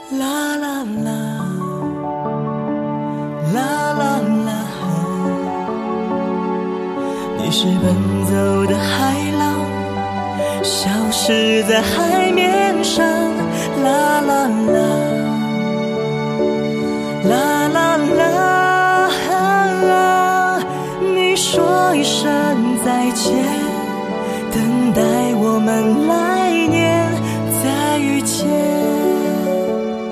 啦啦啦，啦啦啦，你是奔走的海浪，消失在海面上，啦啦啦，啦啦啦，你说一声再见，等待我们来年再遇见。